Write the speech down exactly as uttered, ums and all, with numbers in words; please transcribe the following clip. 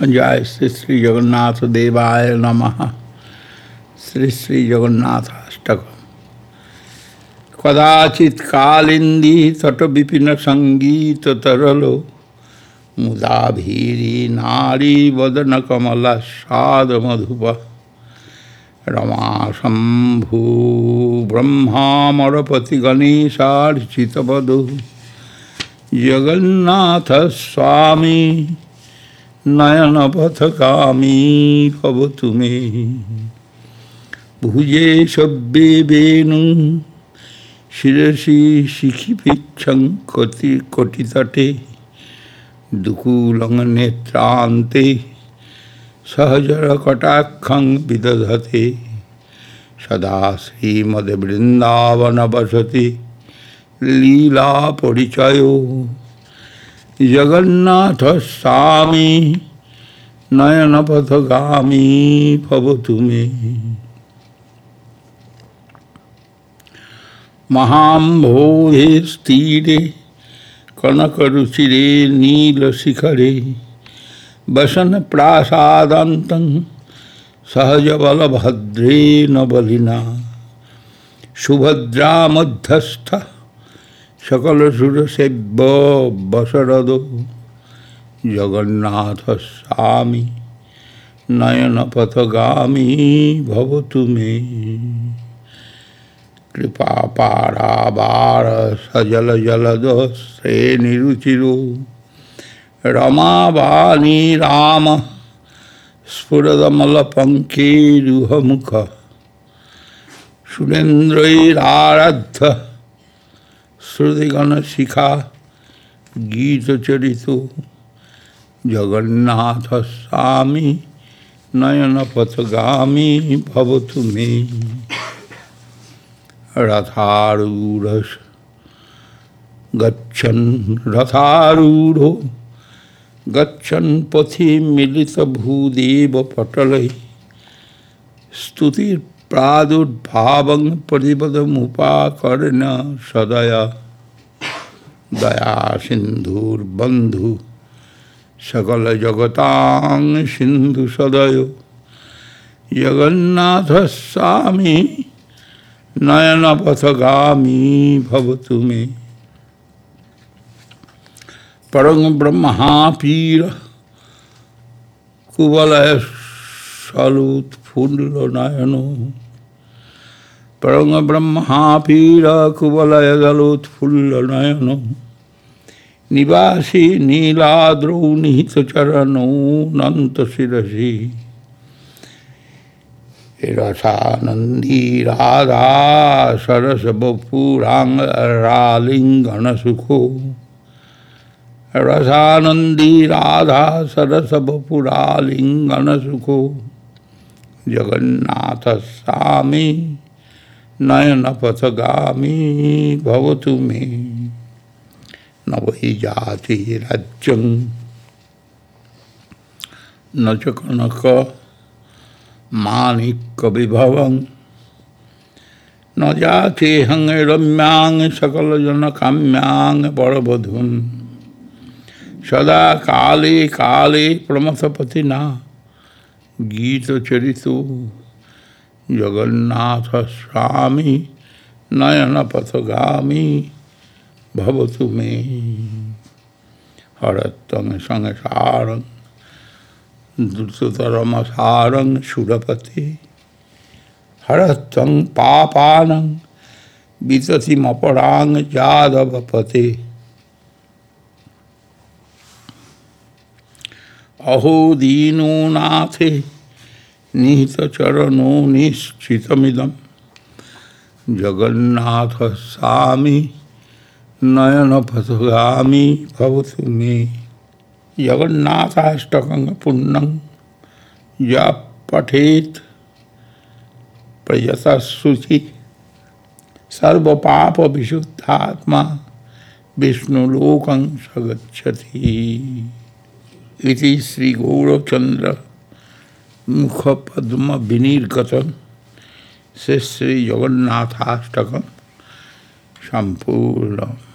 जय श्री श्री जगन्नाथ देवाय नमः। श्री श्री जगन्नाथ अष्टक। कदाचित कालिंदी तट विपिन संगीत तरलो मुदा भीरी नारी वदन कमल साद मधुप रमा शंभु ब्रह्मामरपति गणेशार्चित वधु जगन्नाथ स्वामी नयन पथगामी भवतु मे। भुजे शब्दे वेणु शिरसि शिखिभिक्षं कोटि कोटितटे दुकूलं नेत्रान्ते सहजर कटाक्षं विदधते सदा श्रीमद्वृन्दावन वसति लीला परिचयो जगन्नाथ स्वामी नयन पथगामी भवतु मे। महाम्भोधे स्थिरे कनकरुचिरे नीलशिखरे वसन प्रासादान्तं सहजबलभद्रेण बलिना सुभद्रा मध्यस्थ सकल सुरसेव्य बसरदो जगन्नाथ स्वामी नयन पथगामी भवतु मे। कृपा पारावार सजल जलद श्रेणिरुचिरो रमावाणी राम स्फुरदमल पंकेरुहमुख सुरेन्द्रैराराध्य श्रुतिगण शिखा गीत चरितो जगन्नाथ स्वामी नयन पथगामी भवतु मे। रथारूढ़ गच्छन् रथारूढ़ो गच्छन् पथि मिलित भूदेव पटलै स्तुति प्रादुर्भावं प्रतिपदमुपाकर्ण्य सदया दया सिंधुर्बंधु सकल जगतां सिंधु सदयो जगन्नाथ स्वामी नयन पथगामी भवतु मे। परम ब्रह्मापीर कुवलय सलुत्फुल्ल नयनो परम ब्रह्मापीर कुवलय सलुत्फुल्ल नयनो निवासी नीलाद्रौ निहित चरणो नंत शिरसि रसानंदी राधा सरस बपुरांग रालिंगन सुखो रसानंदी राधा सरस बपुरालिंगन सुखो जगन्नाथ स्वामी नयन पथगामी भवतु मे। न वै जाति राज्यं न च कनक माणिक्य विभवं न जाते हंग रम्यांग सकल जन काम्यांग बड़बधुं सदा काले काले प्रमथपतिना गीत चरितो जगन्नाथ स्वामी नयन पथगामी भवतु मे। हरत्वं संसारं द्रुततरमसारं सुरपते हरत्वं पापानं विततिमपरां जादवपते अहो दीनो नाथे निहित चरणो निश्चितमिदं जगन्नाथ स्वामी नयन पथगामी भवतु मे। जगन्नाथाष्टकं पुण्यं या पठेत प्रयतशुचि सर्वपाप विशुद्धात्मा विष्णुलोकं स गच्छति। इति श्री गौरचंद्र मुखपद्म विनिर्गतं से श्री जगन्नाथाष्टकं संपूर्ण।